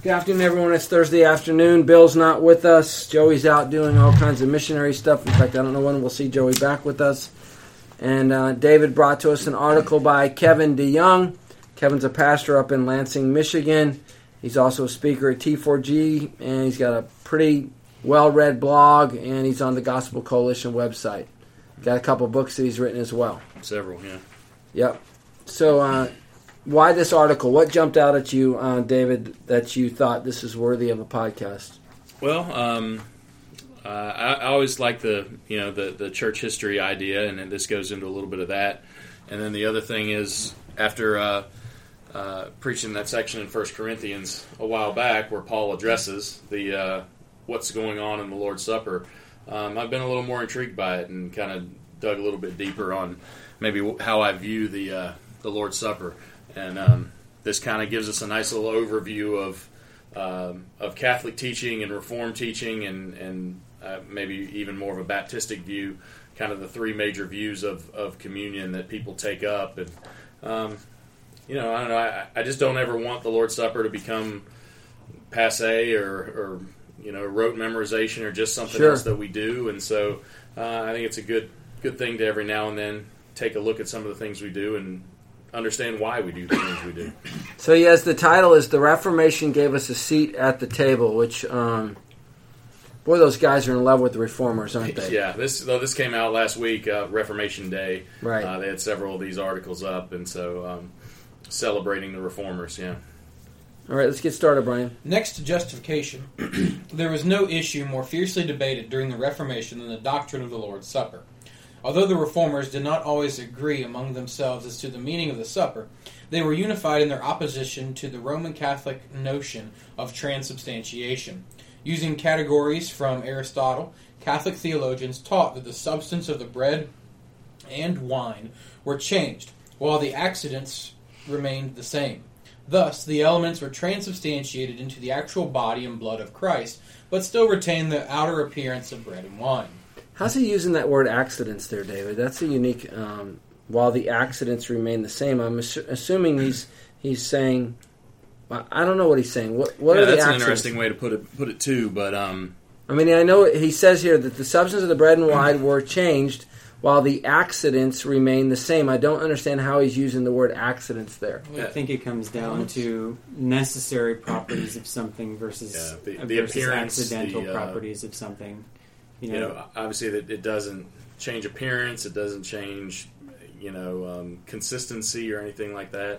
Good afternoon, everyone. It's Thursday afternoon. Bill's not with us. Joey's out doing all kinds of missionary stuff. In fact, I don't know when we'll see Joey back with us. And David brought to us an article by Kevin DeYoung. Kevin's a pastor up in Lansing, Michigan. He's also a speaker at T4G, and he's got a pretty well-read blog, and he's on the Gospel Coalition website. Got a couple books that he's written as well. Several, yeah. Yep. So, why this article? What jumped out at you, David, that you thought this is worthy of a podcast? Well, I always like the church history idea, and this goes into a little bit of that. And then the other thing is, after preaching that section in 1 Corinthians a while back, where Paul addresses the what's going on in the Lord's Supper, I've been a little more intrigued by it and kind of dug a little bit deeper on maybe how I view the Lord's Supper. And this kind of gives us a nice little overview of Catholic teaching and Reformed teaching, and maybe even more of a Baptistic view, kind of the three major views of communion that people take up. And I don't know. I just don't ever want the Lord's Supper to become passé or rote memorization or just something else that we do. And so I think it's a good thing to every now and then take a look at some of the things we do and understand why we do the things we do. So yes, the title is "The Reformation Gave Us a Seat at the Table," which, boy, those guys are in love with the Reformers, aren't they? Yeah, this came out last week, Reformation Day. Right. They had several of these articles up, and so celebrating the Reformers, yeah. All right, let's get started, Brian. Next to justification, there was no issue more fiercely debated during the Reformation than the doctrine of the Lord's Supper. Although the Reformers did not always agree among themselves as to the meaning of the supper, they were unified in their opposition to the Roman Catholic notion of transubstantiation. Using categories from Aristotle, Catholic theologians taught that the substance of the bread and wine were changed, while the accidents remained the same. Thus, the elements were transubstantiated into the actual body and blood of Christ, but still retained the outer appearance of bread and wine. How's he using that word accidents there, David? That's a unique, while the accidents remain the same. I'm assuming he's saying, well, I don't know what he's saying. What are the accidents? That's an interesting way to put it too, but... I mean, I know he says here that the substance of the bread and wine were changed, while the accidents remain the same. I don't understand how he's using the word accidents there. I think it comes down to necessary properties of something versus versus accidental properties of something. Obviously that it doesn't change appearance, it doesn't change, consistency or anything like that.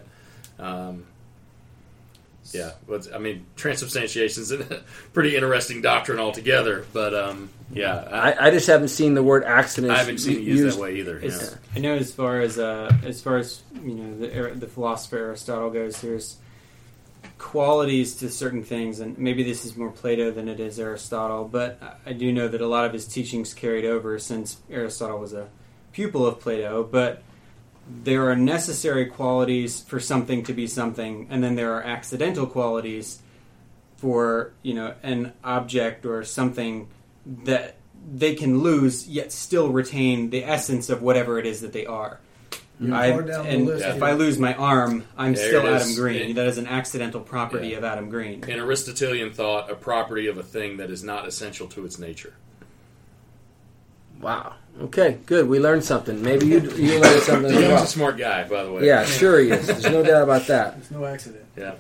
Transubstantiation is a pretty interesting doctrine altogether, but I just haven't seen the word accident. I haven't seen it used that way either. I know as far as the philosopher Aristotle goes, there's qualities to certain things, and maybe this is more Plato than it is Aristotle, but I do know that a lot of his teachings carried over since Aristotle was a pupil of Plato, but there are necessary qualities for something to be something, and then there are accidental qualities for, an object or something that they can lose yet still retain the essence of whatever it is that they are. If I lose my arm, I'm still Adam Green. That is an accidental property of Adam Green. In Aristotelian thought, a property of a thing that is not essential to its nature. Wow. Okay, good. We learned something. Maybe you learned something as well. He's a smart guy, by the way. Yeah, sure he is. There's no doubt about that. There's no accident. Yeah.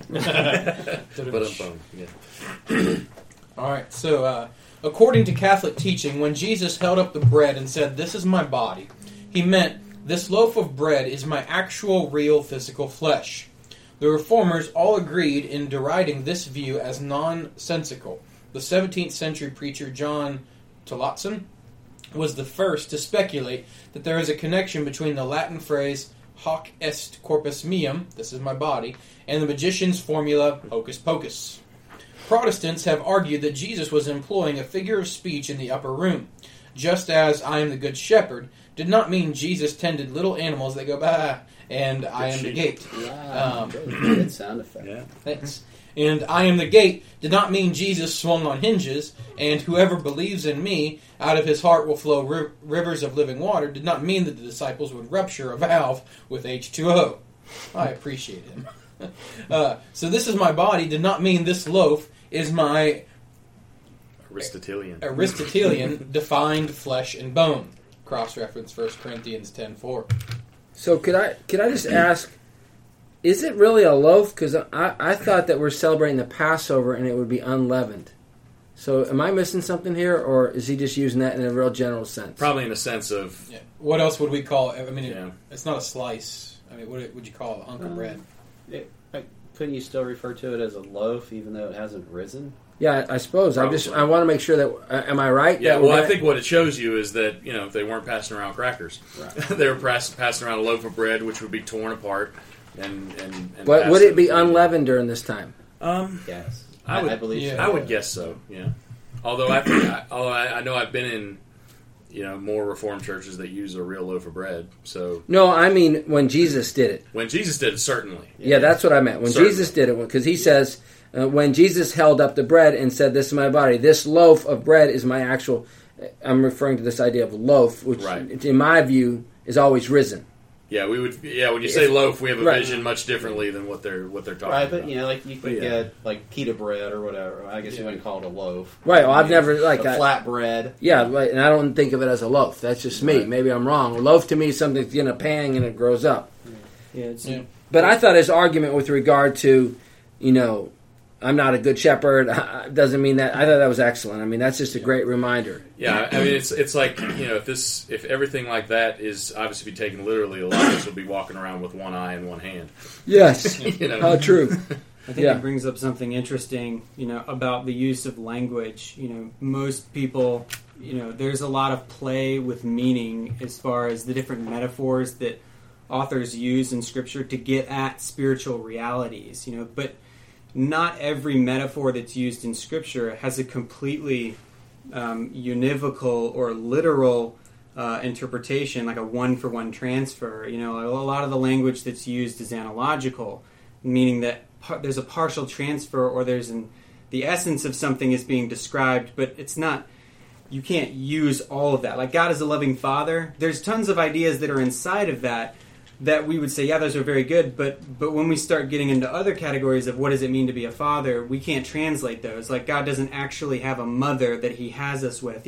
All right, so according to Catholic teaching, when Jesus held up the bread and said, "This is my body," he meant, "This loaf of bread is my actual, real, physical flesh." The Reformers all agreed in deriding this view as nonsensical. The 17th century preacher John Tillotson was the first to speculate that there is a connection between the Latin phrase "hoc est corpus meum," this is my body, and the magician's formula "hocus pocus." Protestants have argued that Jesus was employing a figure of speech in the upper room, just as "I am the good shepherd" did not mean Jesus tended little animals that go bah, and "I am the gate." Wow, good sound effect. Yeah. Thanks. And "I am the gate" did not mean Jesus swung on hinges, and "whoever believes in me, out of his heart will flow rivers of living water" did not mean that the disciples would rupture a valve with H2O. I appreciate him. So this is my body did not mean this loaf is my Aristotelian defined flesh and bone. Cross-reference 1 Corinthians 10:4. So could I just ask, is it really a loaf? Because I thought that we're celebrating the Passover and it would be unleavened. So am I missing something here, or is he just using that in a real general sense? Probably in the sense of... Yeah. What else would we call it? I mean, Yeah. it's not a slice. I mean, what would you call it? A hunk of bread? Couldn't you still refer to it as a loaf, even though it hasn't risen? Yeah, I suppose. Probably. I want to make sure that. Am I right? Yeah, that well, we're I think what it shows you is that, they weren't passing around crackers. Right. They were passing around a loaf of bread, which would be torn apart. And But would it be unleavened during this time? Yes. I believe yeah. so. I would guess so, yeah. Although I know I've been in, more Reformed churches that use a real loaf of bread. So No, I mean when Jesus did it. when Jesus did it, certainly. Yeah, that's what I meant. When Certainly. Jesus did it, because he says, when Jesus held up the bread and said, "This is my body," this loaf of bread is my actual. I'm referring to this idea of loaf, which, Right. in my view, is always risen. Yeah, we would. Yeah, when you say loaf, we have a Right. vision much differently than what they're talking Right, about. but like you could yeah. get like pita bread or whatever. I guess you wouldn't call it a loaf. Right. Well, I've never flat bread. Yeah, right, and I don't think of it as a loaf. That's just me. Right. Maybe I'm wrong. A loaf to me is something that's in a pan and it grows up. Yeah, it's, Yeah. But I thought his argument with regard to, I'm not a good shepherd, doesn't mean that. I thought that was excellent. I mean, that's just a great reminder. Yeah, I mean, it's like, if everything like that is obviously be taken literally, a lot of us will be walking around with one eye and one hand. Yes. How true. I think Yeah. it brings up something interesting, about the use of language. Most people, there's a lot of play with meaning as far as the different metaphors that authors use in Scripture to get at spiritual realities, but not every metaphor that's used in Scripture has a completely univocal or literal interpretation, like a one-for-one transfer. A lot of the language that's used is analogical, meaning that there's a partial transfer, or the essence of something is being described, but it's not. You can't use all of that. Like God is a loving Father. There's tons of ideas that are inside of that we would say, yeah, those are very good, but when we start getting into other categories of what does it mean to be a father, we can't translate those. Like God doesn't actually have a mother that He has us with,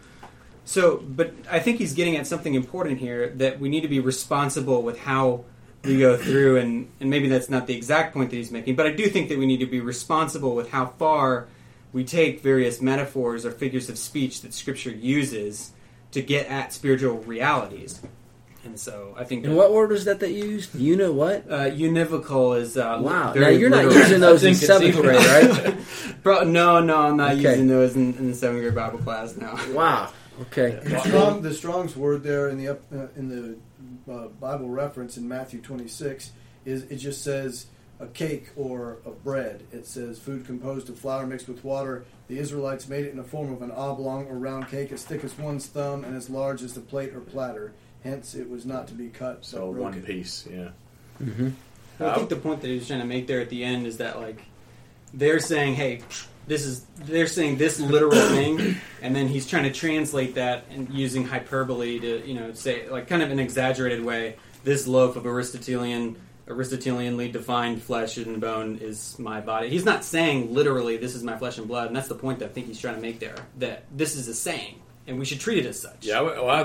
So, but I think he's getting at something important here, that we need to be responsible with how we go through, and maybe that's not the exact point that he's making, but I do think that we need to be responsible with how far we take various metaphors or figures of speech that Scripture uses to get at spiritual realities. And so I think... And what word was that you used? You know what? Univocal is... Wow. very Now, you're not literal. using those in I think it's 7th grade, right? No, I'm not Okay. using those in the 7th grade Bible class now. Wow. Okay. The Strong's word there in the Bible reference in Matthew 26 is it just says a cake or a bread. It says food composed of flour mixed with water. The Israelites made it in the form of an oblong or round cake as thick as one's thumb and as large as the plate or platter. Hence, it was not to be cut. So but broken. one piece, yeah. Mm-hmm. I think the point that he was trying to make there at the end is that, like, they're saying, hey, they're saying this literal thing, and then he's trying to translate that and using hyperbole to, say, like, kind of an exaggerated way, this loaf of Aristotelianly defined flesh and bone is my body. He's not saying literally, this is my flesh and blood, and that's the point that I think he's trying to make there, that this is a saying, and we should treat it as such. Yeah,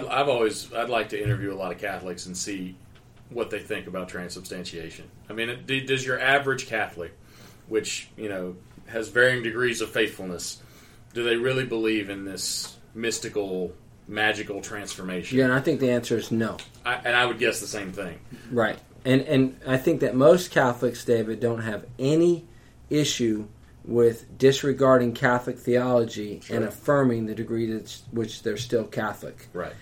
I'd like to interview a lot of Catholics and see what they think about transubstantiation. I mean, does your average Catholic, which, has varying degrees of faithfulness, do they really believe in this mystical, magical transformation? Yeah, and I think the answer is no. I would guess the same thing. Right. And I think that most Catholics, David, don't have any issue with disregarding Catholic theology and affirming the degree to which they're still Catholic. Right.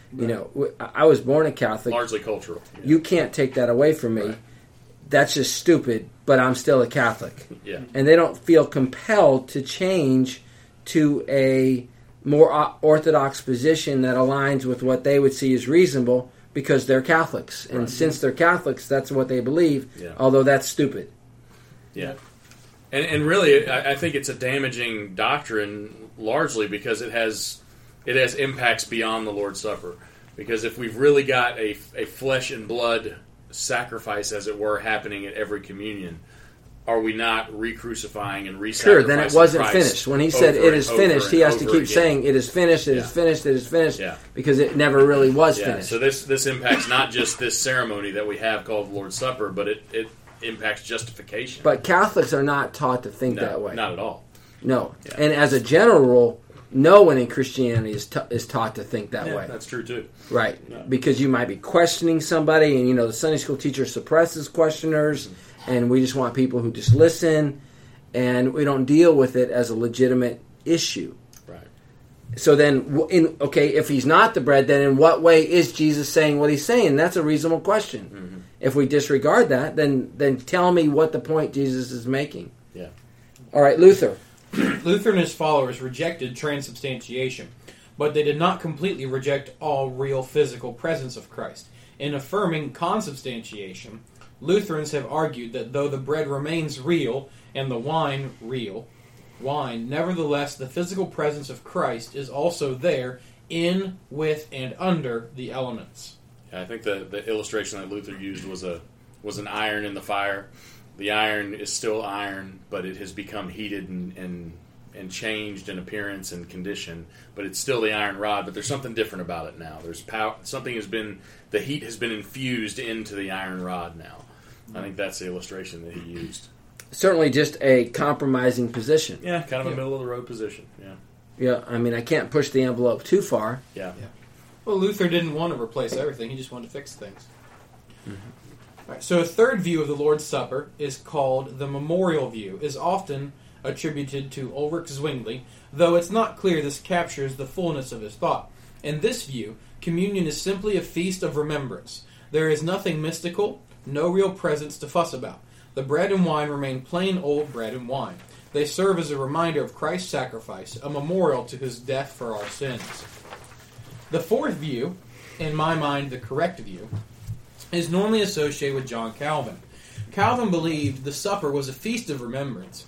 I was born a Catholic. Largely cultural. Yeah. You can't take that away from me. Right. That's just stupid, but I'm still a Catholic. Yeah. And they don't feel compelled to change to a more orthodox position that aligns with what they would see as reasonable because they're Catholics. And since they're Catholics, that's what they believe, although that's stupid. Yeah. And really, I think it's a damaging doctrine largely because it has impacts beyond the Lord's Supper. Because if we've really got a flesh and blood sacrifice, as it were, happening at every communion, are we not re-crucifying and re-sacrificing Sure, then it wasn't Christ finished. When he said over it is and over finished, he and has to over keep again? saying it is finished, it Yeah. is finished, it is finished, Yeah. because it never really was Yeah, finished. so this impacts not just this ceremony that we have called the Lord's Supper, but it impacts justification. But Catholics are not taught to think no, that way. not at all. No. Yeah. And as a general rule, no one in Christianity is taught to think that Yeah, way. that's true too. Right. No. Because you might be questioning somebody, and the Sunday school teacher suppresses questioners, and we just want people who just listen, and we don't deal with it as a legitimate issue. Right. So then, if he's not the bread, then in what way is Jesus saying what he's saying? That's a reasonable question. Mm-hmm. If we disregard that, then tell me what the point Jesus is making. Yeah. All right, Luther. Luther and his followers rejected transubstantiation, but they did not completely reject all real physical presence of Christ. In affirming consubstantiation, Lutherans have argued that though the bread remains real and the wine real, nevertheless the physical presence of Christ is also there in, with, and under the elements. Yeah, I think the illustration that Luther used was an iron in the fire. The iron is still iron, but it has become heated and changed in appearance and condition. But it's still the iron rod. But there's something different about it now. There's power. The heat has been infused into the iron rod now. I think that's the illustration that he used. Certainly, just a compromising position. Yeah, kind of a middle of the road position. Yeah, Yeah, I mean, I can't push the envelope too far. yeah. Well, Luther didn't want to replace everything. He just wanted to fix things. All right, so a third view of the Lord's Supper is called the memorial view, is often attributed to Ulrich Zwingli, though it's not clear this captures the fullness of his thought. In this view, communion is simply a feast of remembrance. There is nothing mystical, no real presence to fuss about. The bread and wine remain plain old bread and wine. They serve as a reminder of Christ's sacrifice, a memorial to his death for our sins. The fourth view, in my mind the correct view, is normally associated with John Calvin. Calvin believed the supper was a feast of remembrance,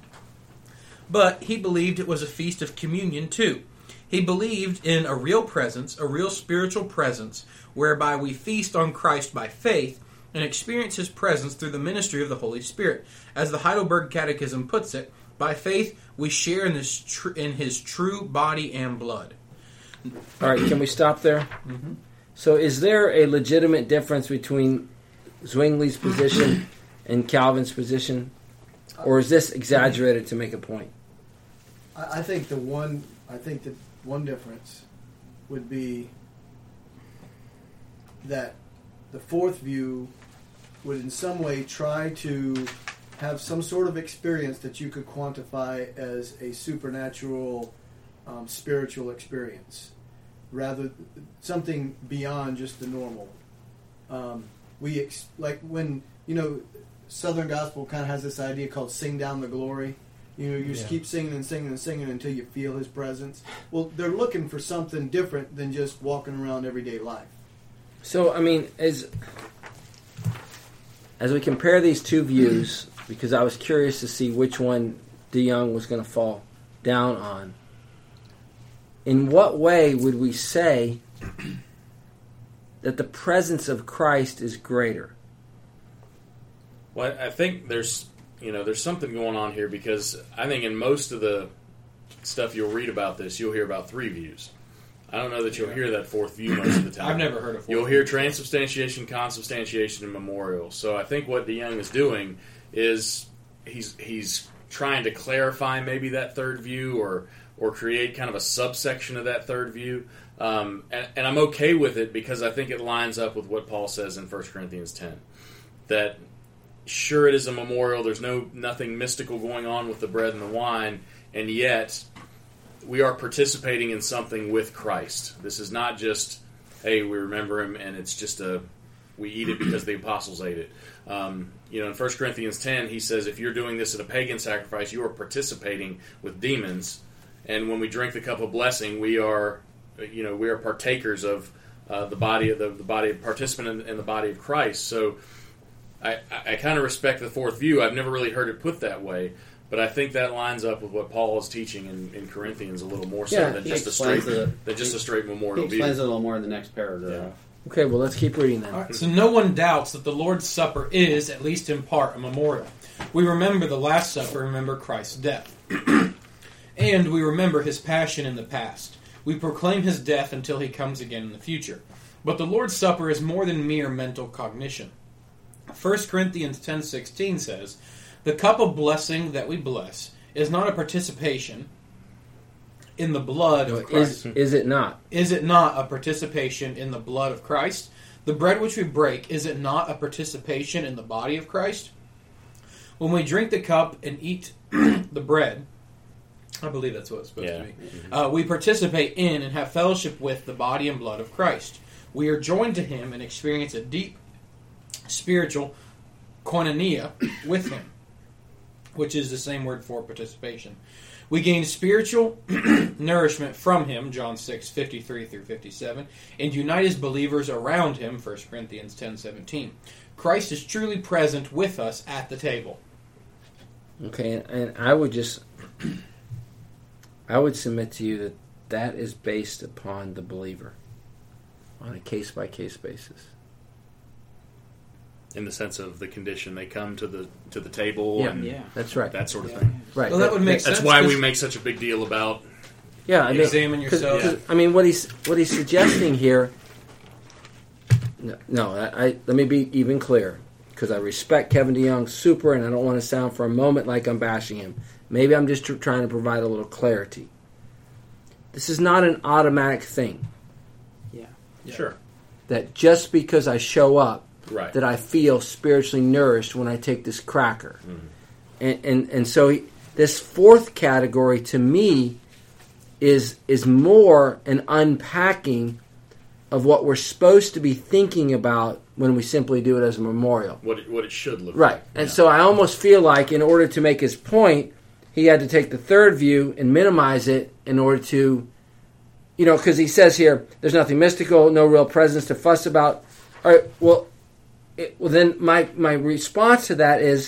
but he believed it was a feast of communion too. He believed in a real presence, a real spiritual presence, whereby we feast on Christ by faith and experience his presence through the ministry of the Holy Spirit. As the Heidelberg Catechism puts it, by faith we share in his true body and blood. All right, can we stop there? Mm-hmm. So is there a legitimate difference between Zwingli's position and Calvin's position? Or is this exaggerated to make a point? I think that one difference would be that the fourth view would in some way try to have some sort of experience that you could quantify as a supernatural spiritual experience, rather something beyond just the normal. Like when Southern Gospel kind of has this idea called "sing down the glory." You just keep singing and singing and singing until you feel His presence. Well, they're looking for something different than just walking around everyday life. So, I mean, as we compare these two views, because I was curious to see which one DeYoung was going to fall down on, in what way would we say that the presence of Christ is greater? Well, I think there's something going on here, because I think in most of the stuff you'll read about this, you'll hear about three views. I don't know that you'll hear that fourth view most of the time. I've never heard of fourth. You'll hear transubstantiation, consubstantiation, and memorial. So I think what DeYoung is doing is he's trying to clarify maybe that third view, or create kind of a subsection of that third view. And I'm okay with it, because I think it lines up with what Paul says in 1 Corinthians 10. That sure, it is a memorial. There's nothing mystical going on with the bread and the wine, and yet we are participating in something with Christ. This is not just, hey, we remember him, and it's just we eat it because the apostles ate it. In 1 Corinthians 10, he says, if you're doing this at a pagan sacrifice, you are participating with demons. And when we drink the cup of blessing, we are partakers of the body of participant in the body of Christ. So I kind of respect the fourth view. I've never really heard it put that way, but I think that lines up with what Paul is teaching in Corinthians a little more so than just a straight memorial He view. explains it a little more in the next paragraph. Okay, well, let's keep reading then. All right, so no one doubts that the Lord's Supper is, at least in part, a memorial. We remember the Last Supper, remember Christ's death. And we remember his passion in the past. We proclaim his death until he comes again in the future. But the Lord's Supper is more than mere mental cognition. 1 Corinthians 10:16 says, "The cup of blessing that we bless is not a participation in the blood of Christ." Is it not? Is it not a participation in the blood of Christ? The bread which we break, is it not a participation in the body of Christ? When we drink the cup and eat the bread, I believe that's what it's supposed to be, we participate in and have fellowship with the body and blood of Christ. We are joined to him and experience a deep spiritual koinonia with him, which is the same word for participation. We gain spiritual nourishment from him, John 6:53 through 57, and unite as believers around him, 1 Corinthians 10:17. Christ is truly present with us at the table. Okay, and I would submit to you that that is based upon the believer on a case-by-case basis. In the sense of the condition, they come to the table Yeah. and That's right. that sort of thing. Right. Well, that would make sense. That's why we 'cause make such a big deal about. Yeah, I mean, examine yourself. 'cause, I mean, what he's suggesting here. No, let me be even clear, because I respect Kevin DeYoung super, and I don't want to sound for a moment like I'm bashing him. Maybe I'm just trying to provide a little clarity. This is not an automatic thing. Yeah. Sure. That just because I show up, Right. that I feel spiritually nourished when I take this cracker. And so this fourth category to me is more an unpacking of what we're supposed to be thinking about when we simply do it as a memorial. What it should look Right. like. And so I almost feel like in order to make his point, he had to take the third view and minimize it in order to, because he says here, there's nothing mystical, no real presence to fuss about. All right, well, then my response to that is,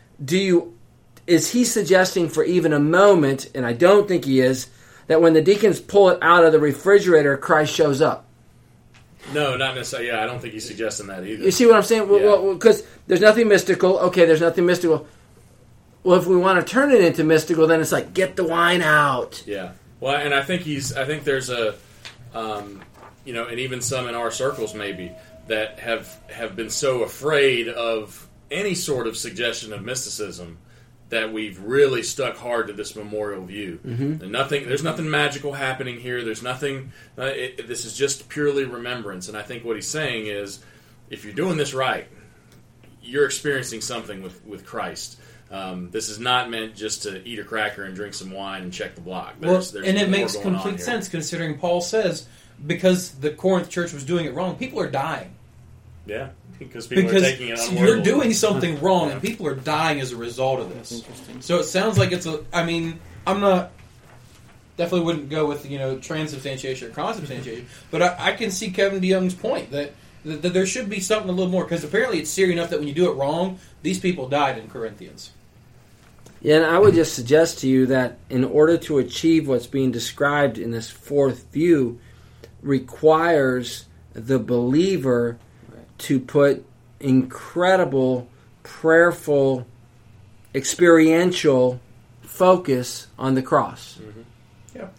is he suggesting for even a moment, and I don't think he is, that when the deacons pull it out of the refrigerator, Christ shows up? No, not necessarily. Yeah, I don't think he's suggesting that either. You see what I'm saying? Yeah. Well, because there's nothing mystical. Okay, there's nothing mystical. Well, if we want to turn it into mystical, then it's like, get the wine out. Yeah. Well, and I think there's a, and even some in our circles maybe that have been so afraid of any sort of suggestion of mysticism that we've really stuck hard to this memorial view. Mm-hmm. There's nothing magical happening here. There's nothing. This is just purely remembrance. And I think what he's saying is, if you're doing this right, you're experiencing something with Christ. This is not meant just to eat a cracker and drink some wine and check the block. There's and it more makes going on complete here. sense considering Paul says because the Corinth church was doing it wrong, people are dying. Yeah, because people are taking it Because unworthily. you're doing something wrong, Yeah. and people are dying as a result of this. Interesting. So it sounds like I'm not. Definitely wouldn't go with transubstantiation or consubstantiation, but I can see Kevin DeYoung's point that there should be something a little more, because apparently it's serious enough that when you do it wrong, these people died in Corinthians. Yeah, and I would just suggest to you that in order to achieve what's being described in this fourth view requires the believer to put incredible, prayerful, experiential focus on the cross. Mm-hmm. Yeah.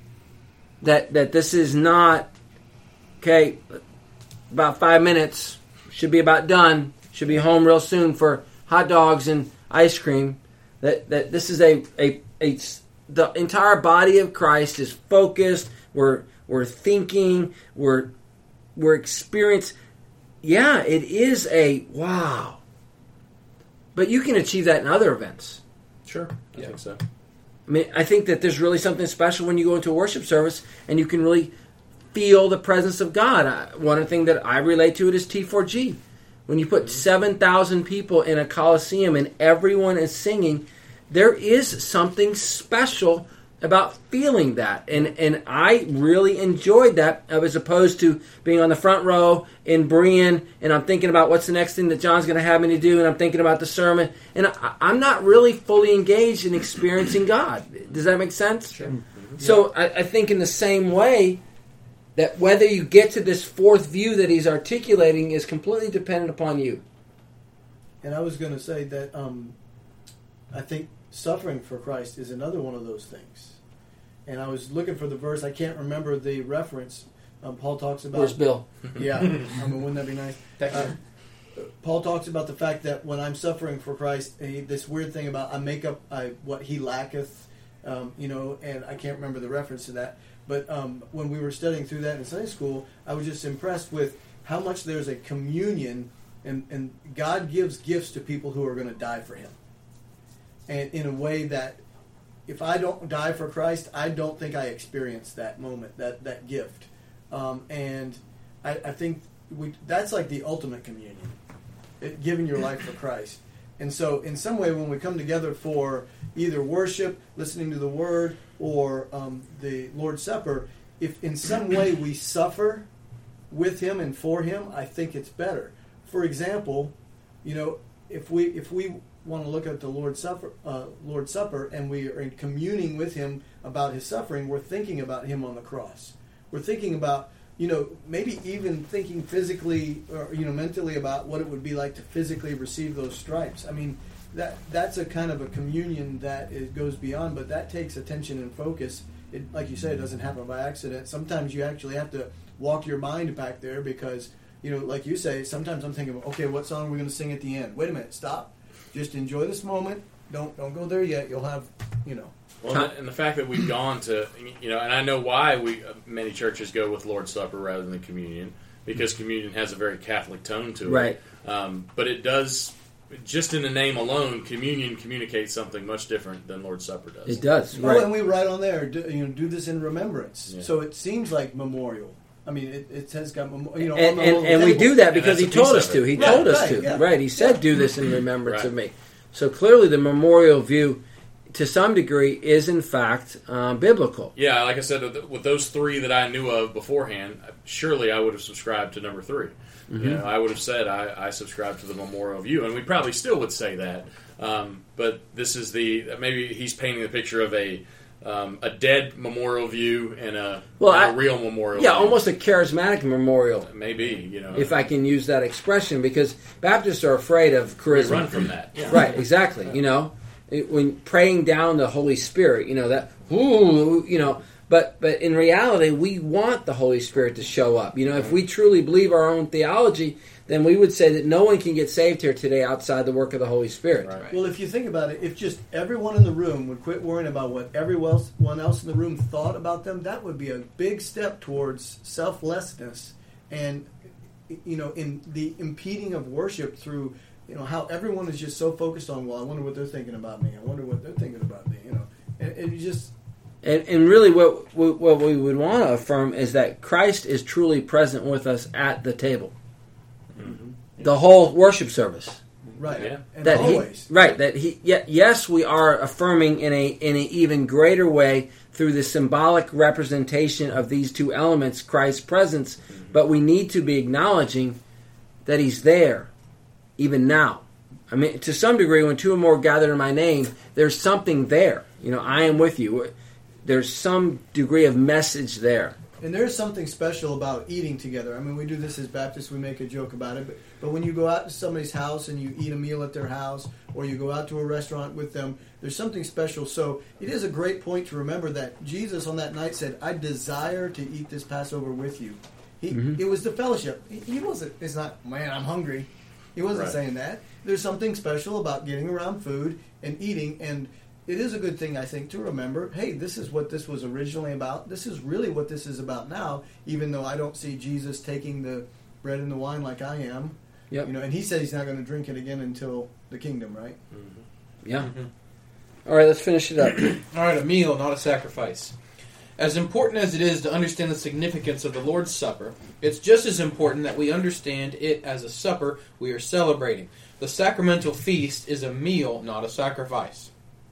That this is not, okay, about 5 minutes, should be about done, should be home real soon for hot dogs and ice cream. That this is the entire body of Christ is focused. We're thinking. We're experiencing. Yeah, it is a wow. But you can achieve that in other events. Sure, I think so. I mean, I think that there's really something special when you go into a worship service and you can really feel the presence of God. One thing that I relate to it is T4G. When you put 7,000 people in a coliseum and everyone is singing, there is something special about feeling that. And I really enjoyed that as opposed to being on the front row in Berean and I'm thinking about what's the next thing that John's going to have me to do and I'm thinking about the sermon. And I'm not really fully engaged in experiencing God. Does that make sense? Sure. So I think in the same way, that whether you get to this fourth view that he's articulating is completely dependent upon you. And I was going to say that I think suffering for Christ is another one of those things. And I was looking for the verse. I can't remember the reference. Paul talks about... Where's Bill? Yeah. I mean, wouldn't that be nice? Paul talks about the fact that when I'm suffering for Christ, this weird thing about I make up what he lacketh, and I can't remember the reference to that. But when we were studying through that in Sunday school, I was just impressed with how much there's a communion, and God gives gifts to people who are going to die for him. And in a way that if I don't die for Christ, I don't think I experienced that moment, that gift. And I think that's like the ultimate communion, giving your life for Christ. And so in some way when we come together for either worship, listening to the Word, or the Lord's Supper, if in some way we suffer with Him and for Him, I think it's better. For example, if we want to look at the Lord's Supper and we are communing with Him about His suffering, we're thinking about Him on the cross. We're thinking about, maybe even thinking physically or, mentally about what it would be like to physically receive those stripes. I mean, that's a kind of a communion that goes beyond, but that takes attention and focus. It, like you say, it doesn't happen by accident. Sometimes you actually have to walk your mind back there because, like you say, sometimes I'm thinking, okay, what song are we going to sing at the end? Wait a minute, stop. Just enjoy this moment. Don't go there yet. You'll have, Well, and the fact that we've gone to, and I know why many churches go with Lord's Supper rather than communion, because communion has a very Catholic tone to it. Right. But it does, just in the name alone, communion communicates something much different than Lord's Supper does. It does, right. right. And we write on there, do this in remembrance. Yeah. So it seems like memorial. I mean, it has got, and we do that because he told us to. He told us to. Yeah. Right. He said, do this in remembrance of me. So clearly the memorial view, to some degree, is in fact biblical. Yeah, like I said, with those three that I knew of beforehand, surely I would have subscribed to number 3. Mm-hmm. I would have said I subscribe to the memorial view, and we probably still would say that. But this is maybe he's painting the picture of a dead memorial view and a real memorial view. Yeah, almost a charismatic memorial. Maybe, if I can use that expression, because Baptists are afraid of charisma. We run from that. Yeah. Right, exactly. When praying down the Holy Spirit, but in reality, we want the Holy Spirit to show up. If we truly believe our own theology, then we would say that no one can get saved here today outside the work of the Holy Spirit. Right. Well, if you think about it, if just everyone in the room would quit worrying about what everyone else in the room thought about them, that would be a big step towards selflessness and, in the impeding of worship through, how everyone is just so focused on, well, I wonder what they're thinking about me. I wonder what they're thinking about me, And you just... And really what we would want to affirm is that Christ is truly present with us at the table. Mm-hmm. The whole worship service. Right. Yeah. And always. Yes, we are affirming in an even greater way through the symbolic representation of these two elements, Christ's presence, but we need to be acknowledging that He's there, even now. I mean, to some degree, when two or more gather in my name, there's something there. I am with you. There's some degree of message there. And there's something special about eating together. I mean, we do this as Baptists. We make a joke about it. But when you go out to somebody's house and you eat a meal at their house, or you go out to a restaurant with them, there's something special. So it is a great point to remember that Jesus on that night said, I desire to eat this Passover with you. It was the fellowship. He wasn't, it's not, man, I'm hungry. He wasn't saying that. There's something special about getting around food and eating, and it is a good thing, I think, to remember, hey, this is what this was originally about. This is really what this is about now, even though I don't see Jesus taking the bread and the wine like I am. Yep. And he said he's not going to drink it again until the kingdom, right? Mm-hmm. Yeah. Mm-hmm. All right, let's finish it up. All right, a meal, not a sacrifice. As important as it is to understand the significance of the Lord's Supper, it's just as important that we understand it as a supper we are celebrating. The sacramental feast is a meal, not a sacrifice.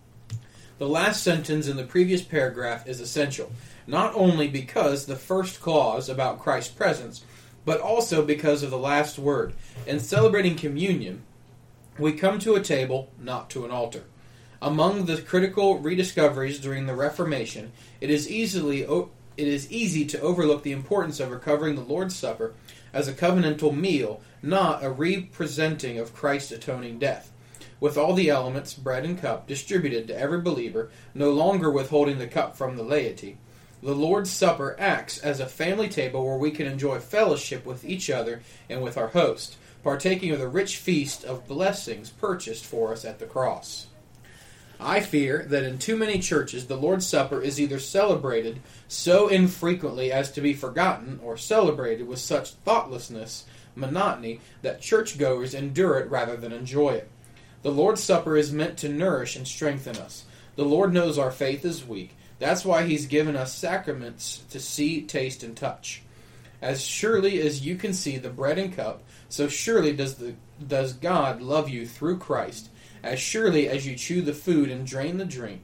The last sentence in the previous paragraph is essential, not only because the first clause about Christ's presence, but also because of the last word. In celebrating communion, we come to a table, not to an altar. Among the critical rediscoveries during the Reformation, it is it is easy to overlook the importance of recovering the Lord's Supper as a covenantal meal, not a representing of Christ's atoning death. With all the elements, bread and cup, distributed to every believer, no longer withholding the cup from the laity, the Lord's Supper acts as a family table where we can enjoy fellowship with each other and with our host, partaking of the rich feast of blessings purchased for us at the cross. I fear that in too many churches the Lord's Supper is either celebrated so infrequently as to be forgotten, or celebrated with such thoughtlessness, monotony, that churchgoers endure it rather than enjoy it. The Lord's Supper is meant to nourish and strengthen us. The Lord knows our faith is weak. That's why He's given us sacraments to see, taste, and touch. As surely as you can see the bread and cup, so surely does God love you through Christ. As surely as you chew the food and drain the drink,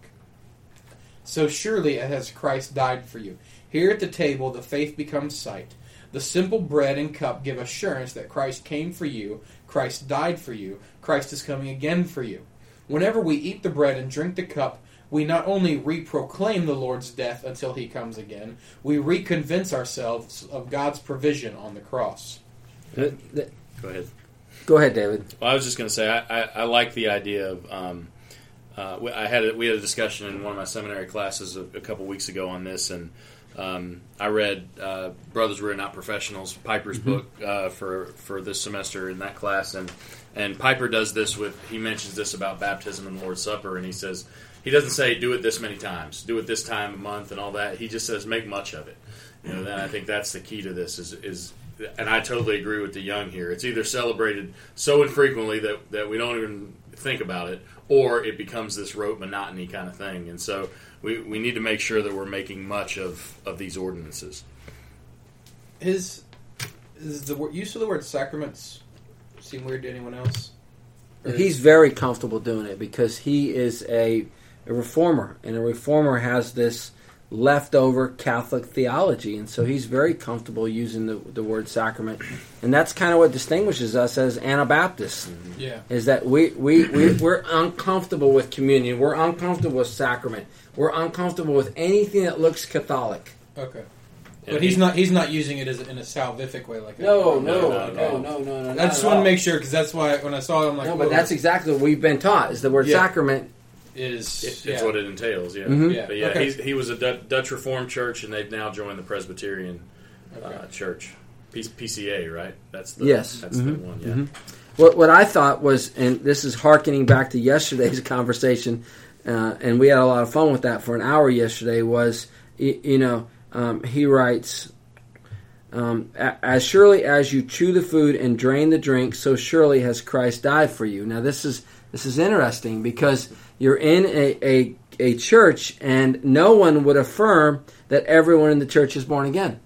so surely has Christ died for you. Here at the table the faith becomes sight. The simple bread and cup give assurance that Christ came for you, Christ died for you, Christ is coming again for you. Whenever we eat the bread and drink the cup, we not only reproclaim the Lord's death until He comes again, we reconvince ourselves of God's provision on the cross. Go ahead. Go ahead, David. Well, I was just going to say I like the idea of. We had a discussion in one of my seminary classes a couple weeks ago on this, and I read Brothers We're Not Professionals, Piper's book for this semester in that class, and Piper does this he mentions this about baptism and Lord's Supper, and he says he doesn't say do it this many times, do it this time a month, and all that. He just says make much of it. Then I think that's the key to this is. And I totally agree with the young here. It's either celebrated so infrequently that we don't even think about it, or it becomes this rote monotony kind of thing. And so we need to make sure that we're making much of these ordinances. Is the use of the word sacraments seem weird to anyone else? He's very comfortable doing it because he is a reformer, and a reformer has this leftover Catholic theology, and so he's very comfortable using the word sacrament, and that's kind of what distinguishes us as Anabaptists. Yeah, is that we're uncomfortable with communion, we're uncomfortable with sacrament, we're uncomfortable with anything that looks Catholic. Okay, but he's not using it in a salvific way like that. No. I just want to make sure because that's why when I saw it, I'm like, no, but that's exactly what we've been taught is the word sacrament. It's what it entails, yeah. Mm-hmm. Yeah. But yeah, okay. he was a Dutch Reformed church, and they've now joined the Presbyterian church, PCA, right? That's the one. Yeah. Mm-hmm. What I thought was, and this is hearkening back to yesterday's conversation, and we had a lot of fun with that for an hour yesterday. Was he writes, as surely as you chew the food and drain the drink, so surely has Christ died for you. Now this is interesting because you're in a church, and no one would affirm that everyone in the church is born again.